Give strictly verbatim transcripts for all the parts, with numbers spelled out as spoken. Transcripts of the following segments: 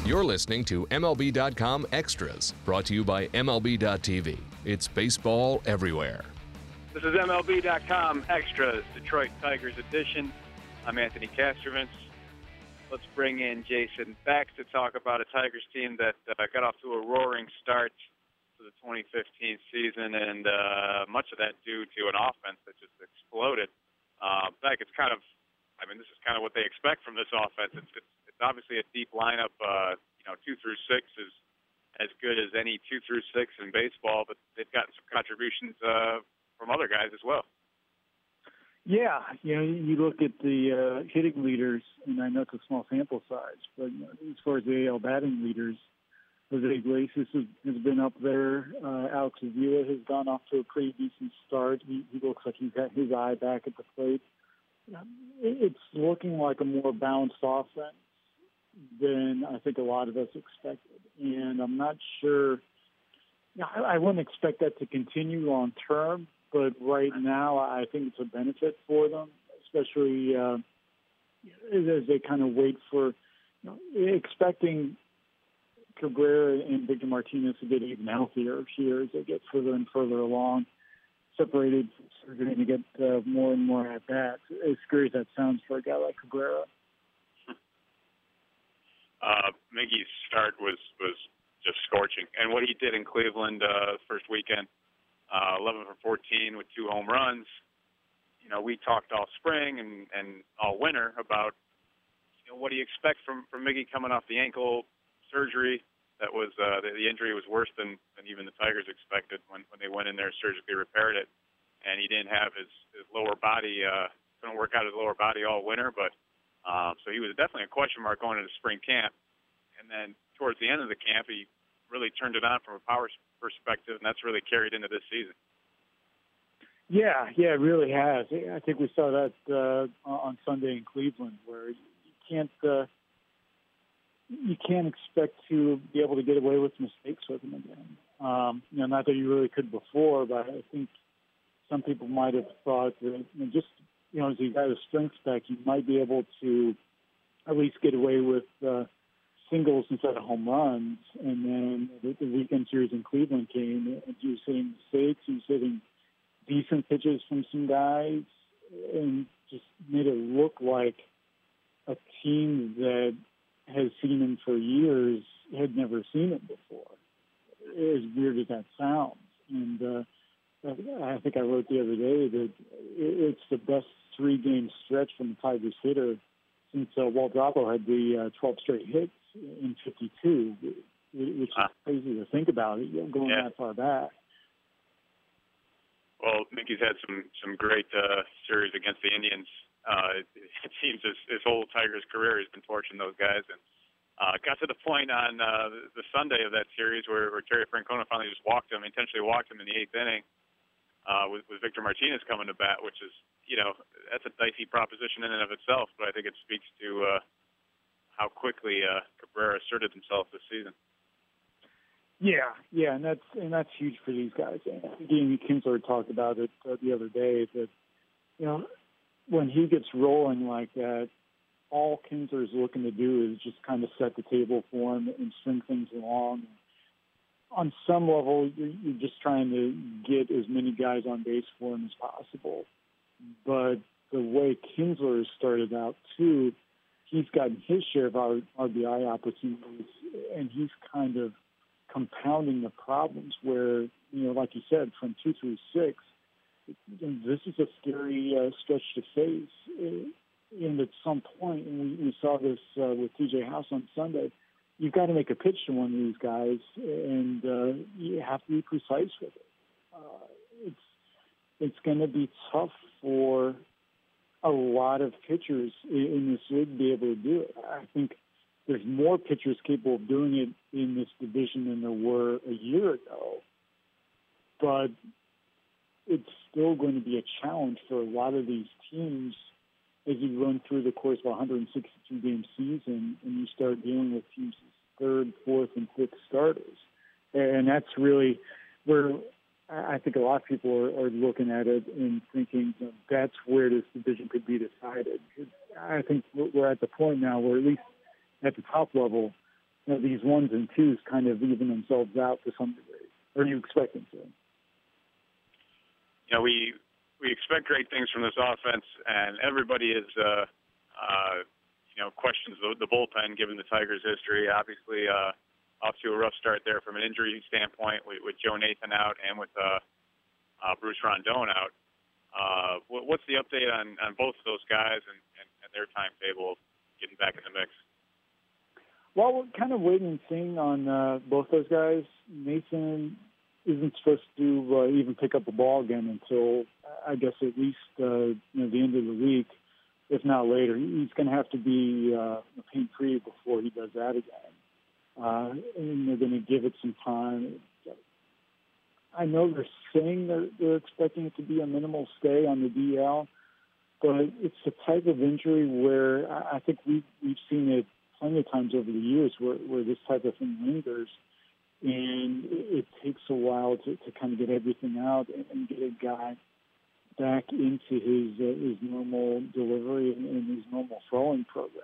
You're listening to M L B dot com Extras, brought to you by M L B dot T V. It's baseball everywhere. This is M L B dot com Extras, Detroit Tigers edition. I'm Anthony Castrovance. Let's bring in Jason Beck to talk about a Tigers team that uh, got off to a roaring start to the twenty fifteen season, and uh, much of that due to an offense that just exploded. Uh, Beck, it's kind of, I mean, this is kind of what they expect from this offense. It's, it's, it's obviously a deep lineup. Uh, you know, two through six is as good as any two through six in baseball, but they've gotten some contributions uh, from other guys as well. Yeah, you know, you look at the uh, hitting leaders, and I know it's a small sample size, but you know, as far as the A L batting leaders, Jose Iglesias has, has been up there. Uh, Alex Avila has gone off to a pretty decent start. He, he looks like he's got his eye back at the plate. It's looking like a more balanced offense than I think a lot of us expected. And I'm not sure, I, I wouldn't expect that to continue long term, but right now I think it's a benefit for them, especially uh, as they kind of wait for, you know, expecting Cabrera and Victor Martinez to get even healthier here as they get further and further along, separated from surgery to get uh, more and more at bats. As scary as that sounds for a guy like Cabrera. Uh, Miggy's start was, was just scorching. And what he did in Cleveland uh, first weekend, uh, eleven for fourteen with two home runs. You know, we talked all spring and, and all winter about, you know, what do you expect from, from Miggy coming off the ankle surgery. That was uh, the, the injury was worse than, than even the Tigers expected when, when they went in there and surgically repaired it. And he didn't have his, his lower body, uh, couldn't work out his lower body all winter, but um, so he was definitely a question mark going into spring camp. And then towards the end of the camp, he really turned it on from a power perspective, and that's really carried into this season. Yeah, yeah, it really has. I think we saw that uh, on Sunday in Cleveland, where you can't uh, you can't expect to be able to get away with mistakes with him again. Um, you know, not that you really could before, but I think some people might have thought that, you know, just, you know, as you got a strength spec, you might be able to at least get away with uh, singles instead of home runs. And then the, the weekend series in Cleveland came, and he was hitting mistakes, he was hitting decent pitches from some guys, and just made it look like a team that has seen him for years had never seen him before. As weird as that sounds. And uh, I think I wrote the other day that it's the best three-game stretch from the Tigers hitter since uh, Walt Drappo had the uh, twelve straight hits in fifty-two, which is crazy to think about it, going yeah. that far back. Well, Mickey's had some, some great uh, series against the Indians. Uh, it, it seems his, his whole Tigers career has been torching those guys. And uh, got to the point on uh, the Sunday of that series where, where Terry Francona finally just walked him, intentionally walked him in the eighth inning uh, with, with Victor Martinez coming to bat, which is, you know, that's a dicey proposition in and of itself. But I think it speaks to uh, how quickly uh, Cabrera asserted himself this season. Yeah, yeah, and that's and that's huge for these guys. And Jamie Kinsler talked about it uh, the other day that, you know, when he gets rolling like that, all Kinsler is looking to do is just kind of set the table for him and string things along. On some level, you're, you're just trying to get as many guys on base for him as possible. But the way Kinsler has started out, too, he's gotten his share of R B I opportunities, and he's kind of compounding the problems where, you know, like you said, from two through six, this is a scary uh, stretch to face. And at some point, and we, we saw this uh, with T J House on Sunday, you've got to make a pitch to one of these guys, and uh, you have to be precise with it. Uh, it's it's going to be tough for a lot of pitchers in this league to be able to do it. I think there's more pitchers capable of doing it in this division than there were a year ago, but it's still going to be a challenge for a lot of these teams as you run through the course of a one hundred sixty-two game season and you start dealing with teams' third, fourth, and fifth starters. And that's really where I think a lot of people are, are looking at it and thinking, you know, that's where this division could be decided. I think we're at the point now where, at least at the top level, you know, these ones and twos kind of even themselves out to some degree? Or are you expecting to? You know, we we expect great things from this offense, and everybody is, uh, uh, you know, questions the, the bullpen given the Tigers' history. Obviously, uh, off to a rough start there from an injury standpoint with, with Joe Nathan out and with uh, uh, Bruce Rondon out. Uh, what, what's the update on, on both of those guys and, and, and their timetable getting back in the mix? Well, we're kind of waiting and seeing on uh, both those guys. Nathan isn't supposed to uh, even pick up a ball again until, I guess, at least uh, you know, the end of the week, if not later. He's going to have to be uh, pain-free before he does that again. Uh, and they're going to give it some time. I know they're saying they're, they're expecting it to be a minimal stay on the D L, but it's the type of injury where I think we've, we've seen it plenty of times over the years where, where this type of thing lingers, and it, it takes a while to, to kind of get everything out and, and get a guy back into his uh, his normal delivery and, and his normal throwing program.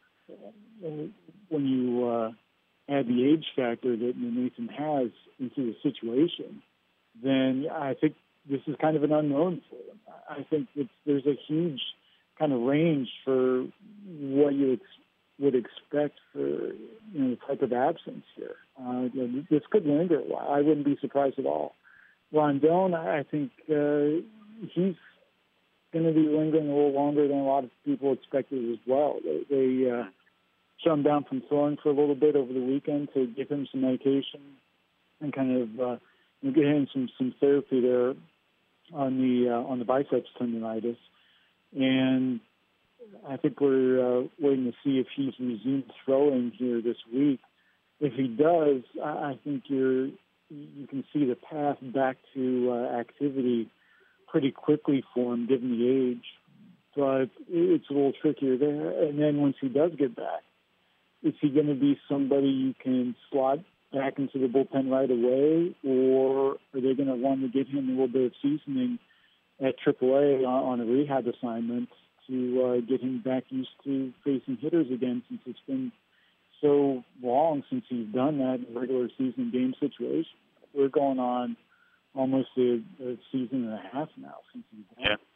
And when you uh, add the age factor that Nathan has into the situation, then I think this is kind of an unknown for him. I think it's, there's a huge kind of range for what you ex- would expect for, you know, the type of absence here. Uh, you know, this could linger a while. I wouldn't be surprised at all. Rondon, I think uh, he's going to be lingering a little longer than a lot of people expected as well. They, they uh, shut him down from throwing for a little bit over the weekend to give him some medication and kind of uh, you know, get him some, some therapy there on the uh, on the biceps tendonitis. And I think we're uh, waiting to see if he's resumed throwing here this week. If he does, I think you're you can see the path back to uh, activity pretty quickly for him, given the age. But it's a little trickier there. And then once he does get back, is he going to be somebody you can slot back into the bullpen right away, or are they going to want to give him a little bit of seasoning at triple A on, on a rehab assignment to uh, get him back used to facing hitters again, since it's been so long since he's done that in a regular season game situation? We're going on almost a, a season and a half now since he's done. Yeah.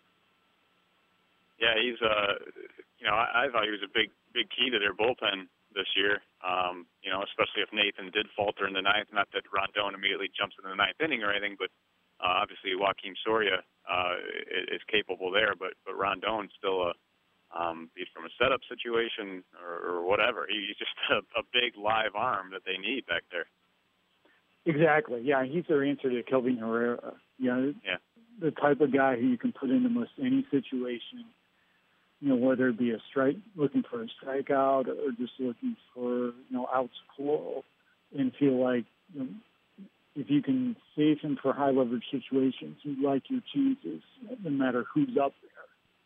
Yeah, he's, uh, you know, I, I thought he was a big, big key to their bullpen this year, um, you know, especially if Nathan did falter in the ninth. Not that Rondon immediately jumps into the ninth inning or anything, but uh, obviously Joakim Soria uh, is, is capable there, but, but Rondon's still a, um, be it from a setup situation or, or whatever. He's just a, a big live arm that they need back there. Exactly. Yeah, he's their answer to Kelvin Herrera. You know, yeah. The type of guy who you can put into most any situation, you know, whether it be a strike, looking for a strikeout, or just looking for, you know, outs plural, and feel like, you know, if you can save him for high leverage situations, you like your chances, no matter who's up there.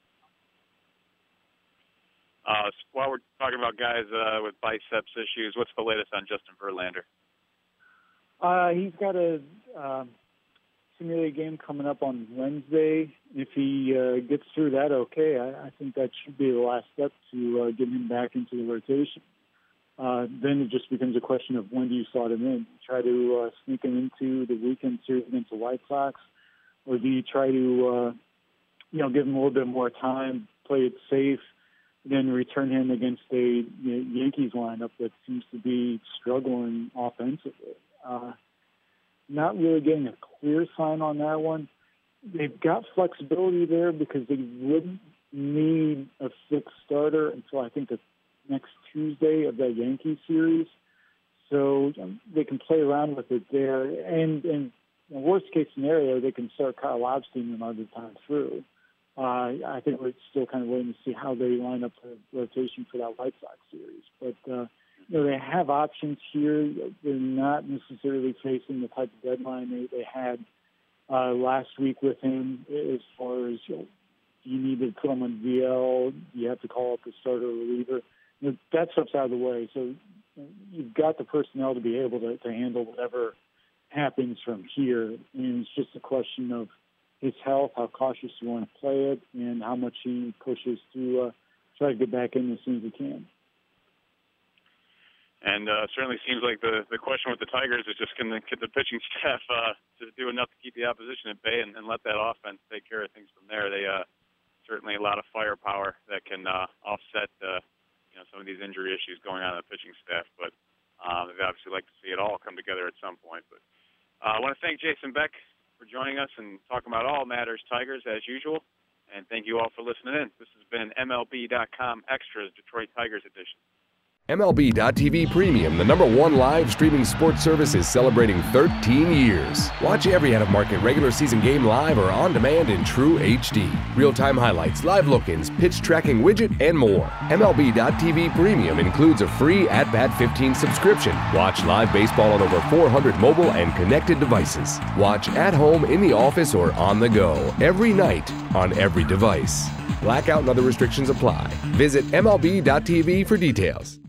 Uh, while we're talking about guys uh, with biceps issues, what's the latest on Justin Verlander? Uh, he's got a uh, simulated game coming up on Wednesday. If he uh, gets through that, okay, I, I think that should be the last step to uh, get him back into the rotation. Uh, then it just becomes a question of when do you slot him in? Try to uh, sneak him into the weekend series against the White Sox, or do you try to, uh, you know, give him a little bit more time, play it safe, then return him against a you know, Yankees lineup that seems to be struggling offensively? Uh, not really getting a clear sign on that one. They've got flexibility there because they wouldn't need a fixed starter until I think the next Tuesday of that Yankee series. So um, they can play around with it there. And, and in worst case scenario, they can start Kyle Lobstein another time through. Uh, I think we're still kind of waiting to see how they line up the rotation for that White Sox series. But, uh, you know, they have options here. They're not necessarily facing the type of deadline they, they had uh, last week with him as far as, you know, do you need to put him on D L? Do you have to call up a starter reliever? You know, that stuff's out of the way. So you know, you've got the personnel to be able to, to handle whatever happens from here. And it's just a question of his health, how cautious you want to play it, and how much he pushes to uh, try to get back in as soon as he can. And uh, certainly seems like the, the question with the Tigers is just can the, can the pitching staff uh, to do enough to keep the opposition at bay and, and let that offense take care of things from there. They uh, certainly a lot of firepower that can uh, offset uh, you know some of these injury issues going on in the pitching staff. But uh, they'd obviously like to see it all come together at some point. But uh, I want to thank Jason Beck for joining us and talking about all matters Tigers as usual. And thank you all for listening in. This has been M L B dot com Extras Detroit Tigers edition. M L B dot T V Premium, the number one live streaming sports service, is celebrating thirteen years. Watch every out-of-market regular season game live or on demand in true H D. Real-time highlights, live look-ins, pitch tracking widget, and more. M L B dot T V Premium includes a free At Bat fifteen subscription. Watch live baseball on over four hundred mobile and connected devices. Watch at home, in the office, or on the go every night on every device. Blackout and other restrictions apply. Visit M L B dot T V for details.